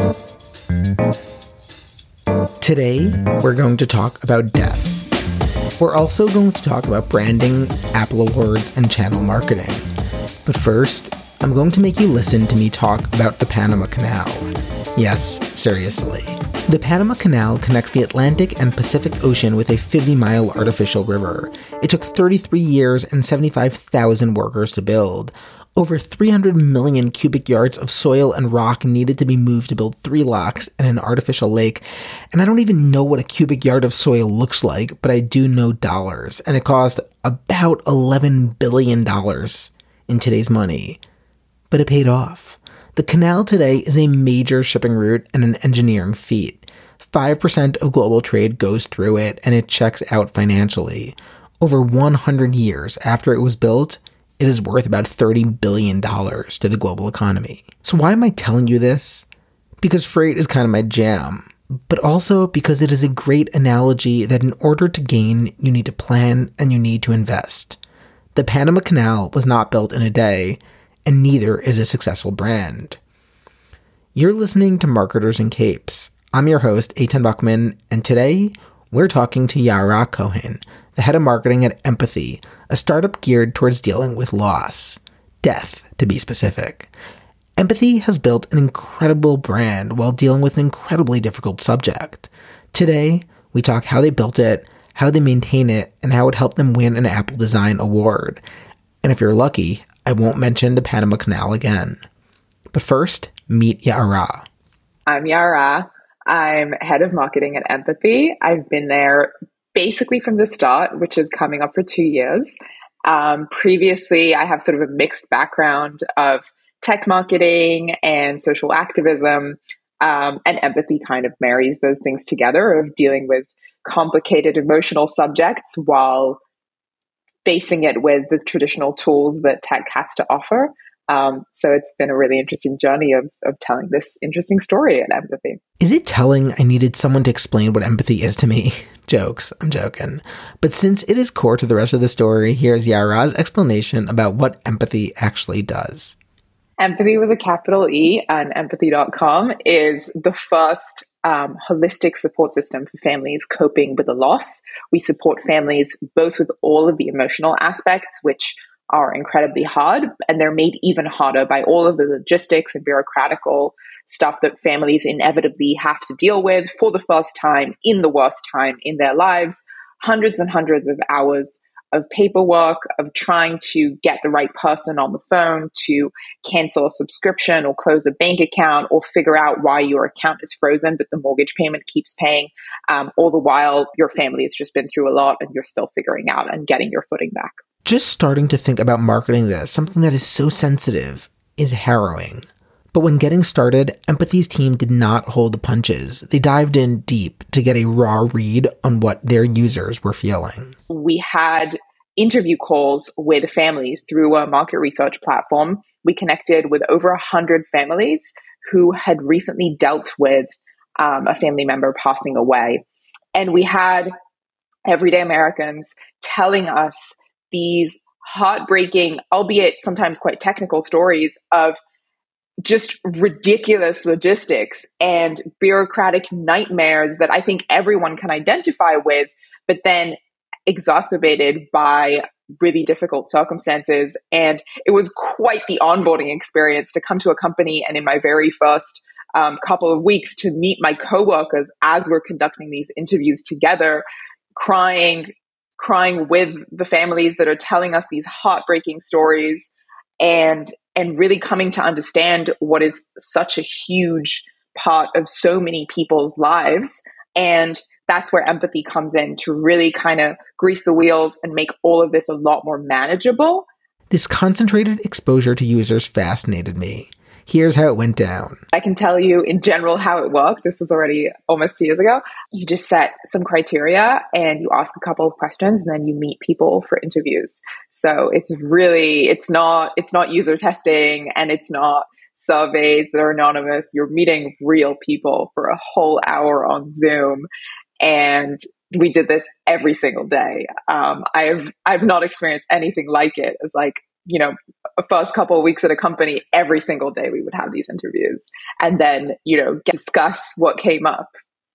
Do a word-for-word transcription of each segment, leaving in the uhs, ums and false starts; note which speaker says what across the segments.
Speaker 1: Today, we're going to talk about death. We're also going to talk about branding, Apple Awards, and channel marketing. But first, I'm going to make you listen to me talk about the Panama Canal. Yes, seriously. The Panama Canal connects the Atlantic and Pacific Ocean with a fifty-mile artificial river. It took thirty-three years and seventy-five thousand workers to build. Over three hundred million cubic yards of soil and rock needed to be moved to build three locks and an artificial lake. And I don't even know what a cubic yard of soil looks like, but I do know dollars. And it cost about eleven billion dollars in today's money. But it paid off. The canal today is a major shipping route and an engineering feat. five percent of global trade goes through it, and it checks out financially. Over one hundred years after it was built, it is worth about thirty billion dollars to the global economy. So why am I telling you this? Because freight is kind of my jam, but also because it is a great analogy that in order to gain, you need to plan and you need to invest. The Panama Canal was not built in a day, and neither is a successful brand. You're listening to Marketers in Capes. I'm your host, Eitan Buckman, and today we're talking to Yara Cohen, the head of marketing at Empathy, a startup geared towards dealing with loss, death to be specific. Empathy has built an incredible brand while dealing with an incredibly difficult subject. Today, we talk how they built it, how they maintain it, and how it helped them win an Apple Design Award. And if you're lucky, I won't mention the Panama Canal again. But first, meet Yara.
Speaker 2: I'm Yara. I'm head of marketing at Empathy. I've been there basically from the start, which is coming up for two years. Um, previously, I have sort of a mixed background of tech marketing and social activism, um, and Empathy kind of marries those things together of dealing with complicated emotional subjects while facing it with the traditional tools that tech has to offer. Um, so it's been a really interesting journey of, of telling this interesting story at Empathy.
Speaker 1: Is it telling I needed someone to explain what empathy is to me? Jokes, I'm joking. But since it is core to the rest of the story, here's Yara's explanation about what Empathy actually does.
Speaker 2: Empathy with a capital E and empathy dot com is the first um, holistic support system for families coping with a loss. We support families both with all of the emotional aspects, which are incredibly hard, and they're made even harder by all of the logistics and bureaucratical stuff that families inevitably have to deal with for the first time in the worst time in their lives. Hundreds and hundreds of hours of paperwork, of trying to get the right person on the phone to cancel a subscription or close a bank account or figure out why your account is frozen but the mortgage payment keeps paying. Um, all the while, your family has just been through a lot and you're still figuring out and getting your footing back.
Speaker 1: Just starting to think about marketing this, something that is so sensitive, is harrowing. But when getting started, Empathy's team did not hold the punches. They dived in deep to get a raw read on what their users were feeling.
Speaker 2: We had interview calls with families through a market research platform. We connected with over one hundred families who had recently dealt with um, a family member passing away. And we had everyday Americans telling us these heartbreaking, albeit sometimes quite technical stories of just ridiculous logistics and bureaucratic nightmares that I think everyone can identify with, but then exacerbated by really difficult circumstances. And it was quite the onboarding experience to come to a company and in my very first um, couple of weeks to meet my coworkers as we're conducting these interviews together, crying, crying with the families that are telling us these heartbreaking stories, and and really coming to understand what is such a huge part of so many people's lives. And that's where Empathy comes in to really kind of grease the wheels and make all of this a lot more manageable.
Speaker 1: This concentrated exposure to users fascinated me. Here's how it went down.
Speaker 2: I can tell you in general how it worked. This was already almost two years ago. You just set some criteria and you ask a couple of questions and then you meet people for interviews. So it's really, it's not, it's not user testing and it's not surveys that are anonymous. You're meeting real people for a whole hour on Zoom. And we did this every single day. Um, I've, I've not experienced anything like it. It's like you know, first couple of weeks at a company, every single day we would have these interviews and then, you know, discuss what came up.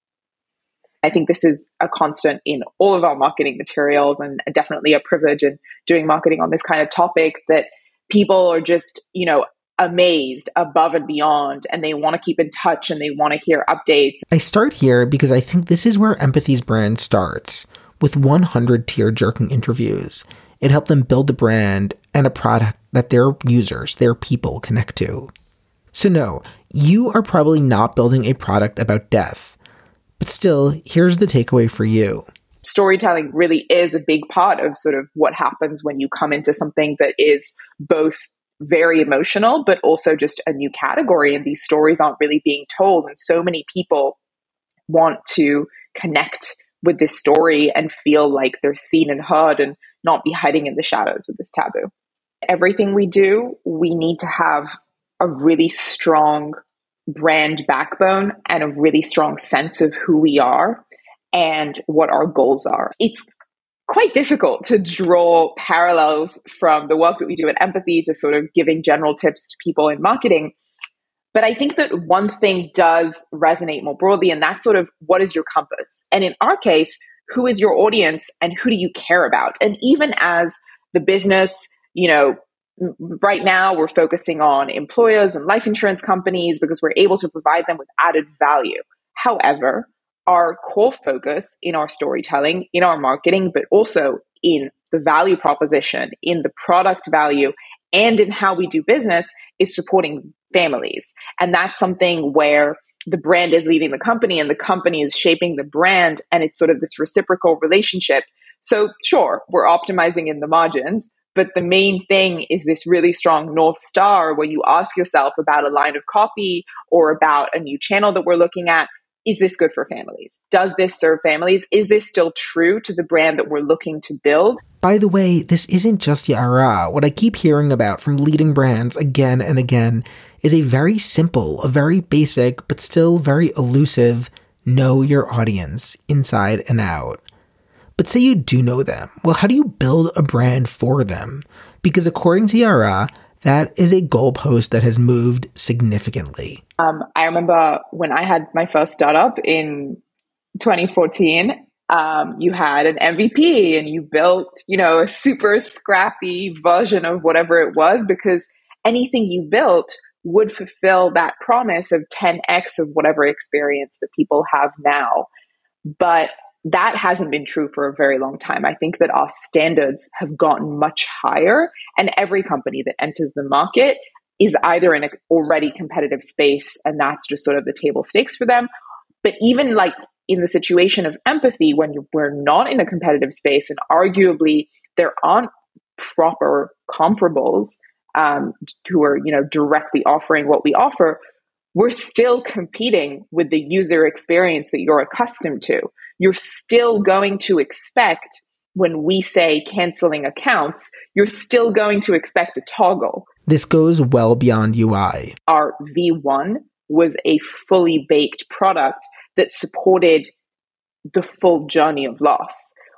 Speaker 2: I think this is a constant in all of our marketing materials, and definitely a privilege in doing marketing on this kind of topic, that people are just, you know, amazed above and beyond, and they want to keep in touch and they want to hear updates.
Speaker 1: I start here because I think this is where Empathy's brand starts, with one hundred tear-jerking interviews. It helped them build a brand and a product that their users, their people, connect to. So no, you are probably not building a product about death. But still, here's the takeaway for you.
Speaker 2: Storytelling really is a big part of sort of what happens when you come into something that is both very emotional, but also just a new category. And these stories aren't really being told. And so many people want to connect with this story and feel like they're seen and heard and not be hiding in the shadows with this taboo. Everything we do, we need to have a really strong brand backbone and a really strong sense of who we are and what our goals are. It's quite difficult to draw parallels from the work that we do at Empathy to sort of giving general tips to people in marketing. But I think that one thing does resonate more broadly, and that's sort of, what is your compass? And in our case, who is your audience and who do you care about? And even as the business, you know, right now we're focusing on employers and life insurance companies because we're able to provide them with added value. However, our core focus in our storytelling, in our marketing, but also in the value proposition, in the product value, and in how we do business is supporting families. And that's something where the brand is leading the company and the company is shaping the brand, and it's sort of this reciprocal relationship. So sure, we're optimizing in the margins, but the main thing is this really strong North Star where you ask yourself about a line of copy or about a new channel that we're looking at. Is this good for families? Does this serve families? Is this still true to the brand that we're looking to build?
Speaker 1: By the way, this isn't just Yara. What I keep hearing about from leading brands again and again is a very simple, a very basic, but still very elusive, know your audience inside and out. But say you do know them. Well, how do you build a brand for them? Because according to Yara, that is a goalpost that has moved significantly.
Speaker 2: Um, I remember when I had my first startup in twenty fourteen, um, you had an M V P and you built, you know, a super scrappy version of whatever it was, because anything you built would fulfill that promise of ten x of whatever experience that people have now. But that hasn't been true for a very long time. I think that our standards have gotten much higher, and every company that enters the market is either in an already competitive space, and that's just sort of the table stakes for them. But even like in the situation of Empathy, when we're not in a competitive space and arguably there aren't proper comparables um, who are, you know, directly offering what we offer, we're still competing with the user experience that you're accustomed to. You're still going to expect, when we say canceling accounts, you're still going to expect a toggle.
Speaker 1: This goes well beyond U I.
Speaker 2: Our V one was a fully baked product that supported the full journey of loss.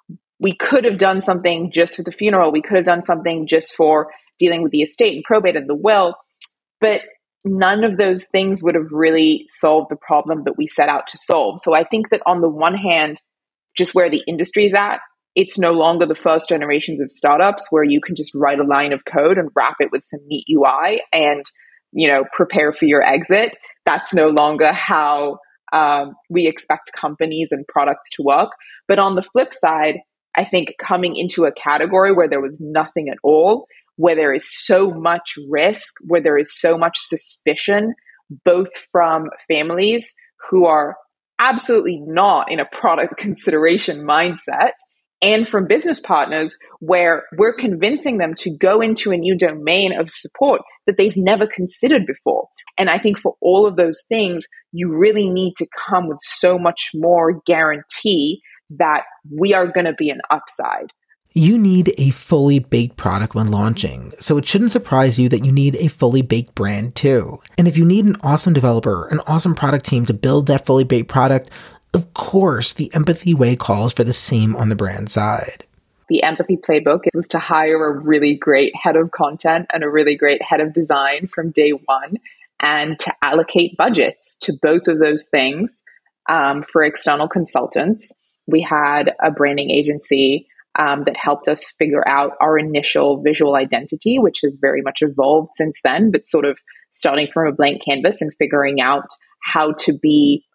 Speaker 2: We could have done something just for the funeral. We could have done something just for dealing with the estate and probate and the will, but none of those things would have really solved the problem that we set out to solve. So I think that on the one hand, just where the industry is at, it's no longer the first generations of startups where you can just write a line of code and wrap it with some neat U I and, you know, prepare for your exit. That's no longer how um, we expect companies and products to work. But on the flip side, I think coming into a category where there was nothing at all, where there is so much risk, where there is so much suspicion, both from families who are absolutely not in a product consideration mindset, and from business partners where we're convincing them to go into a new domain of support that they've never considered before. And I think for all of those things, you really need to come with so much more guarantee that we are going to be an upside.
Speaker 1: You need a fully baked product when launching, so it shouldn't surprise you that you need a fully baked brand too. And if you need an awesome developer, an awesome product team to build that fully baked product, of course, the Empathy way calls for the same on the brand side.
Speaker 2: the Empathy Playbook was to hire a really great head of content and a really great head of design from day one, and to allocate budgets to both of those things um, for external consultants. We had a branding agency um, that helped us figure out our initial visual identity, which has very much evolved since then, but sort of starting from a blank canvas and figuring out how to be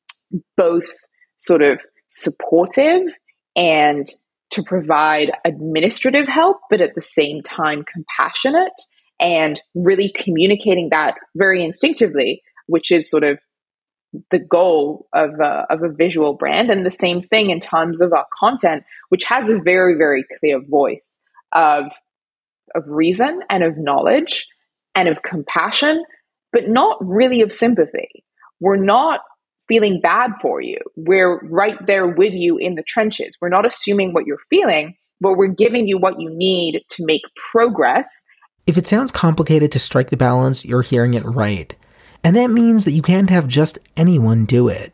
Speaker 2: both sort of supportive and to provide administrative help, but at the same time compassionate, and really communicating that very instinctively, which is sort of the goal of a, of a visual brand. And the same thing in terms of our content, which has a very, very clear voice of, of reason and of knowledge and of compassion, but not really of sympathy. We're not feeling bad for you. We're right there with you in the trenches. We're not assuming what you're feeling, but we're giving you what you need to make progress.
Speaker 1: If it sounds complicated to strike the balance, you're hearing it right. And that means that you can't have just anyone do it.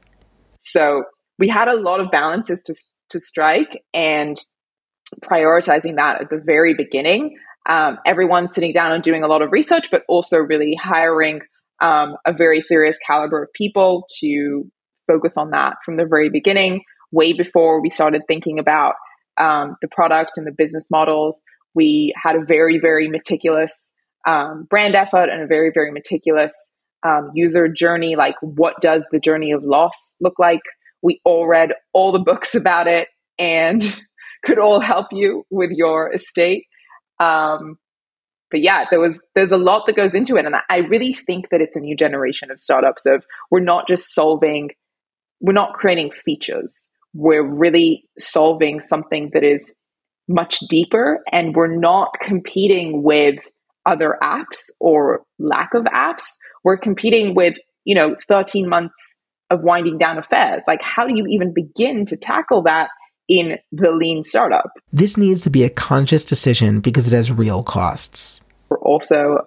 Speaker 2: So we had a lot of balances to, to strike, and prioritizing that at the very beginning. Um, everyone sitting down and doing a lot of research, but also really hiring um, a very serious caliber of people to focus on that from the very beginning, way before we started thinking about um, the product and the business models. We had a very, very meticulous um, brand effort and a very, very meticulous um, user journey. Like, what does the journey of loss look like? We all read all the books about it and could all help you with your estate. Um, but yeah, there was there's a lot that goes into it, and I really think that it's a new generation of startups. Of we're not just solving, we're not creating features. We're really solving something that is much deeper, and we're not competing with other apps or lack of apps. We're competing with, you know, thirteen months of winding down affairs. Like, how do you even begin to tackle that in the lean startup?
Speaker 1: This needs to be a conscious decision because it has real costs.
Speaker 2: We're also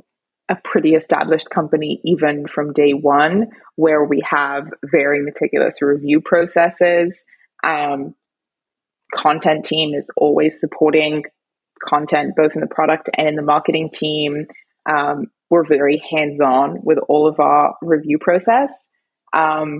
Speaker 2: a pretty established company, even from day one, where we have very meticulous review processes. Um, content team is always supporting content, both in the product and in the marketing team. Um, we're very hands-on with all of our review process. Um,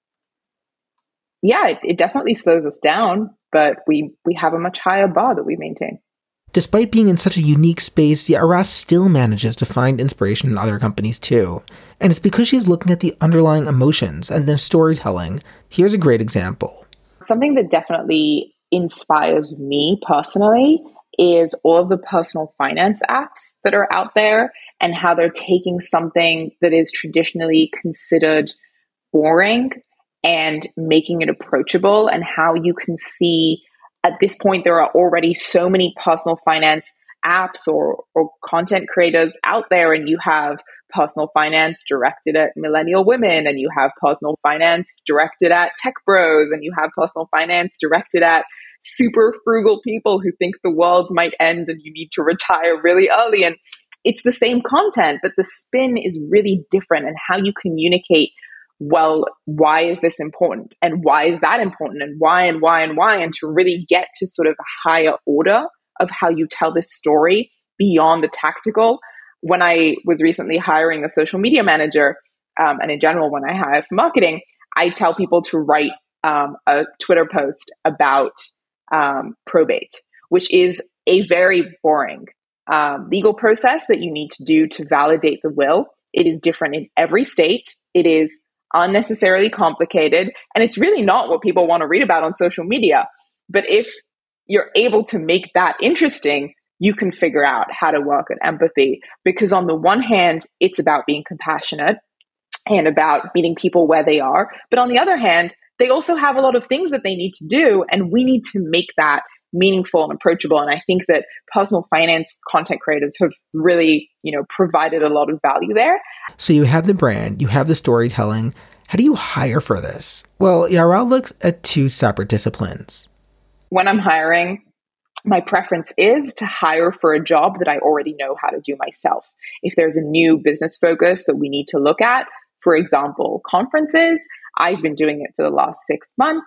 Speaker 2: yeah, it, it definitely slows us down, but we, we have a much higher bar that we maintain.
Speaker 1: Despite being in such a unique space, Yara still manages to find inspiration in other companies too. And it's because she's looking at the underlying emotions and their storytelling. Here's a great example.
Speaker 2: Something that definitely inspires me personally is all of the personal finance apps that are out there, and how they're taking something that is traditionally considered boring and making it approachable, and how you can see at this point there are already so many personal finance apps or, or content creators out there, and you have personal finance directed at millennial women, and you have personal finance directed at tech bros, and you have personal finance directed at super frugal people who think the world might end and you need to retire really early. And it's the same content, but the spin is really different, and how you communicate, well, why is this important? And why is that important? And why and why and why? And to really get to sort of a higher order of how you tell this story beyond the tactical. When I was recently hiring a social media manager, um, and in general, when I hire for marketing, I tell people to write um, a Twitter post about um, probate, which is a very boring um, legal process that you need to do to validate the will. It is different in every state. It is unnecessarily complicated, and it's really not what people want to read about on social media. But if you're able to make that interesting, you can figure out how to work at empathy. Because on the one hand, it's about being compassionate and about meeting people where they are. But on the other hand, they also have a lot of things that they need to do, and we need to make that meaningful and approachable. And I think that personal finance content creators have really, you know, provided a lot of value there.
Speaker 1: So you have the brand, you have the storytelling. How do you hire for this? Well, Yara looks at two separate disciplines.
Speaker 2: When I'm hiring, my preference is to hire for a job that I already know how to do myself. If there's a new business focus that we need to look at, for example, conferences, I've been doing it for the last six months.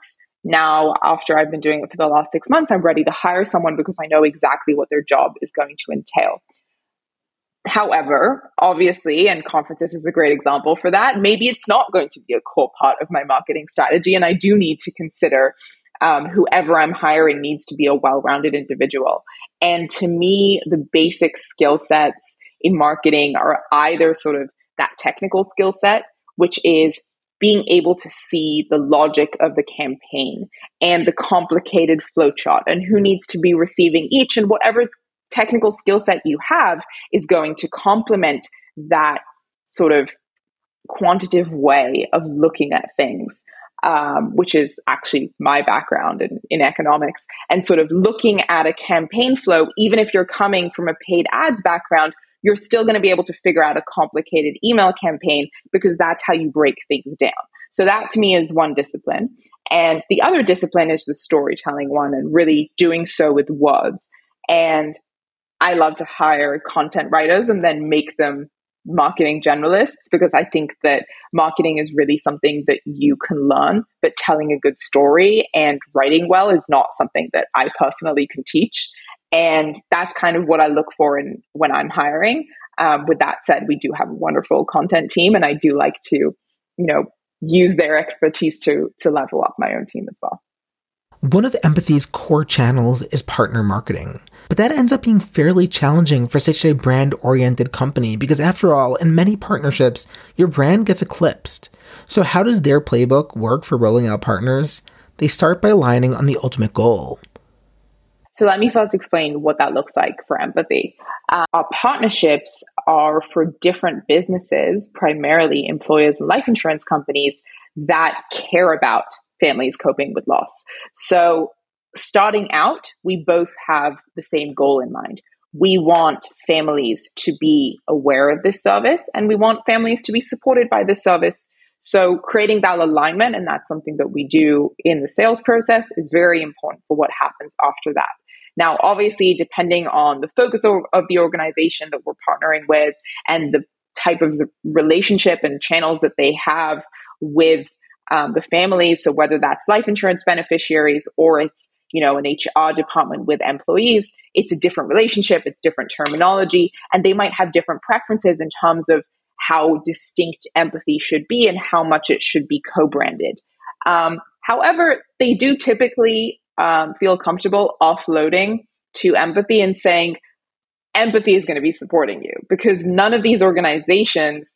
Speaker 2: Now, after I've been doing it for the last six months, I'm ready to hire someone because I know exactly what their job is going to entail. However, obviously, and conferences is a great example for that, maybe it's not going to be a core part of my marketing strategy. And I do need to consider um, whoever I'm hiring needs to be a well-rounded individual. And to me, the basic skill sets in marketing are either sort of that technical skill set, which is being able to see the logic of the campaign and the complicated flowchart and who needs to be receiving each, and whatever technical skill set you have is going to complement that sort of quantitative way of looking at things, um, which is actually my background in, in economics, and sort of looking at a campaign flow. Even if you're coming from a paid ads background, you're still going to be able to figure out a complicated email campaign because that's how you break things down. So that to me is one discipline. And the other discipline is the storytelling one, and really doing so with words. And I love to hire content writers and then make them marketing generalists, because I think that marketing is really something that you can learn, but telling a good story and writing well is not something that I personally can teach. And that's kind of what I look for in when I'm hiring. Um, with that said, we do have a wonderful content team, and I do like to, you know, use their expertise to to level up my own team as well.
Speaker 1: One of Empathy's core channels is partner marketing, but that ends up being fairly challenging for such a brand-oriented company because, after all, in many partnerships, your brand gets eclipsed. So how does their playbook work for rolling out partners? They start by aligning on the ultimate goal.
Speaker 2: So let me first explain what that looks like for Empathy. Uh, our partnerships are for different businesses, primarily employers and life insurance companies that care about families coping with loss. So starting out, we both have the same goal in mind. We want families to be aware of this service, and we want families to be supported by this service. So creating that alignment, and that's something that we do in the sales process, is very important for what happens after that. Now, obviously, depending on the focus of, of the organization that we're partnering with and the type of relationship and channels that they have with um, the families, so whether that's life insurance beneficiaries or it's, you know, an H R department with employees, it's a different relationship, it's different terminology, and they might have different preferences in terms of how distinct Empathy should be and how much it should be co-branded. Um, however, they do typically um, feel comfortable offloading to Empathy and saying, Empathy is going to be supporting you, because none of these organizations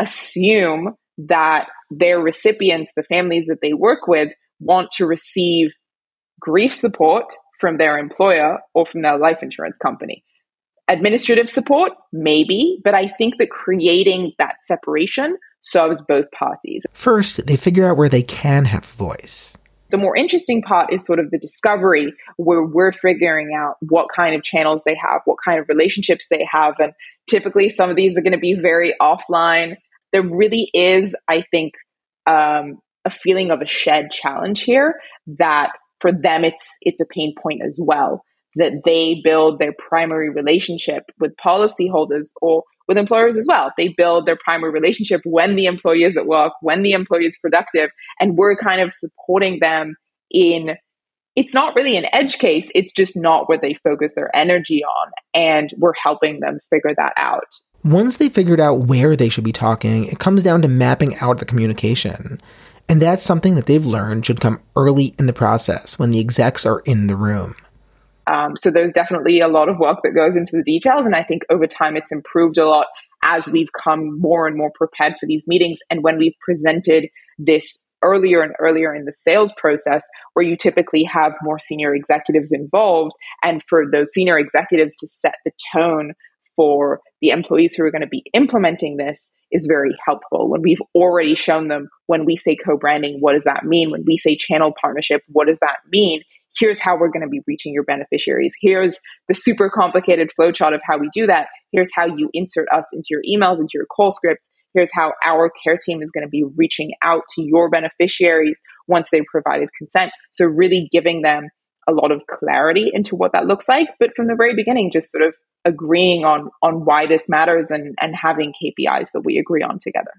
Speaker 2: assume that their recipients, the families that they work with, want to receive grief support from their employer or from their life insurance company. Administrative support, maybe, but I think that creating that separation serves both parties.
Speaker 1: First, they figure out where they can have a voice.
Speaker 2: The more interesting part is sort of the discovery, where we're figuring out what kind of channels they have, what kind of relationships they have. And typically some of these are going to be very offline. There really is, I think, um, a feeling of a shared challenge here that for them, it's it's a pain point as well, that they build their primary relationship with policyholders or with employers as well. They build their primary relationship when the employee is at work, when the employee is productive, and we're kind of supporting them in, it's not really an edge case, it's just not where they focus their energy on, and we're helping them figure that out.
Speaker 1: Once they figured out where they should be talking, it comes down to mapping out the communication. And that's something that they've learned should come early in the process when the execs are in the room.
Speaker 2: Um, so there's definitely a lot of work that goes into the details. And I think over time it's improved a lot as we've come more and more prepared for these meetings. And when we've presented this earlier and earlier in the sales process, where you typically have more senior executives involved, and for those senior executives to set the tone for the employees who are going to be implementing this, is very helpful. When we've already shown them, when we say co-branding, what does that mean? When we say channel partnership, what does that mean? Here's how we're going to be reaching your beneficiaries. Here's the super complicated flowchart of how we do that. Here's how you insert us into your emails, into your call scripts. Here's how our care team is going to be reaching out to your beneficiaries once they've provided consent. So really giving them a lot of clarity into what that looks like. But from the very beginning, just sort of agreeing on, on why this matters and, and having K P Is that we agree on together.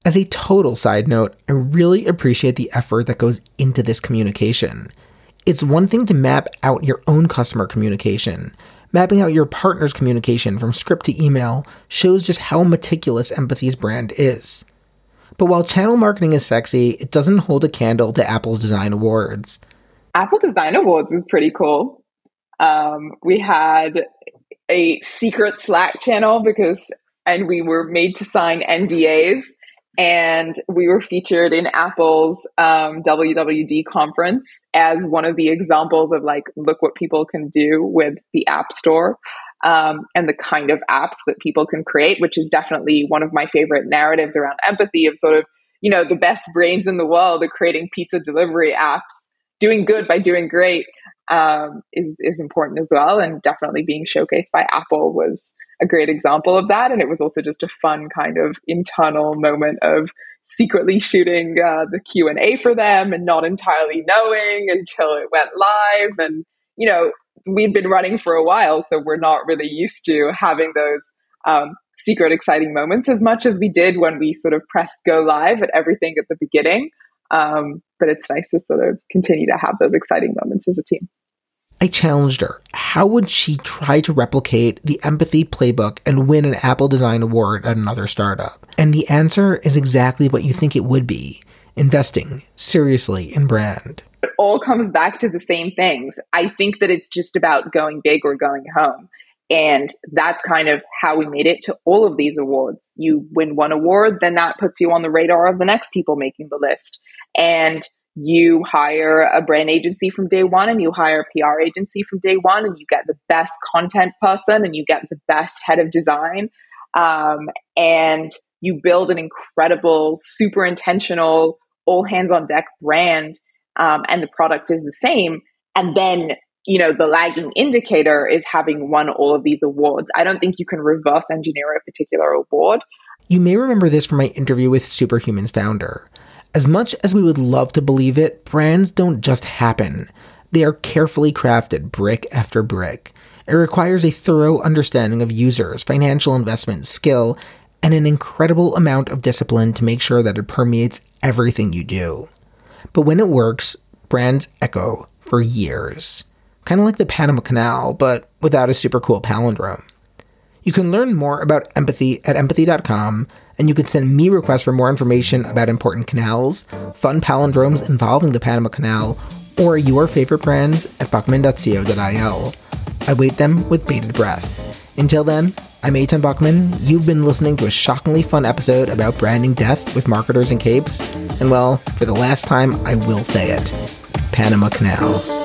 Speaker 1: As a total side note, I really appreciate the effort that goes into this communication. It's one thing to map out your own customer communication. Mapping out your partner's communication from script to email shows just how meticulous Empathy's brand is. But while channel marketing is sexy, it doesn't hold a candle to Apple's Design Awards.
Speaker 2: Apple Design Awards is pretty cool. Um, we had a secret Slack channel because, and we were made to sign N D As, and we were featured in Apple's um, W W D conference as one of the examples of like, look what people can do with the App Store um, and the kind of apps that people can create, which is definitely one of my favorite narratives around empathy of sort of, you know, the best brains in the world are creating pizza delivery apps. Doing good by doing great um, is, is important as well. And definitely being showcased by Apple was a great example of that. And it was also just a fun kind of internal moment of secretly shooting uh, the Q and A for them and not entirely knowing until it went live. And, you know, we've been running for a while, so we're not really used to having those um, secret exciting moments as much as we did when we sort of pressed go live at everything at the beginning. Um, but it's nice to sort of continue to have those exciting moments as a team.
Speaker 1: I challenged her. How would she try to replicate the Empathy playbook and win an Apple Design Award at another startup? And the answer is exactly what you think it would be. Investing seriously in brand.
Speaker 2: It all comes back to the same things. I think that it's just about going big or going home. And that's kind of how we made it to all of these awards. You win one award, then that puts you on the radar of the next people making the list. And you hire a brand agency from day one, and you hire a P R agency from day one, and you get the best content person, and you get the best head of design. Um, and you build an incredible, super intentional, all hands on deck brand. Um, and the product is the same. And then, you know, the lagging indicator is having won all of these awards. I don't think you can reverse engineer a particular award.
Speaker 1: You may remember this from my interview with Superhuman's founder. As much as we would love to believe it, brands don't just happen. They are carefully crafted brick after brick. It requires a thorough understanding of users, financial investment, skill, and an incredible amount of discipline to make sure that it permeates everything you do. But when it works, brands echo for years. Kind of like the Panama Canal, but without a super cool palindrome. You can learn more about empathy at empathy dot com, and you can send me requests for more information about important canals, fun palindromes involving the Panama Canal, or your favorite brands at buckman dot co dot il. I wait them with bated breath. Until then, I'm Eitan Buckman. You've been listening to a shockingly fun episode about branding death with marketers and capes. And well, for the last time, I will say it. Panama Canal.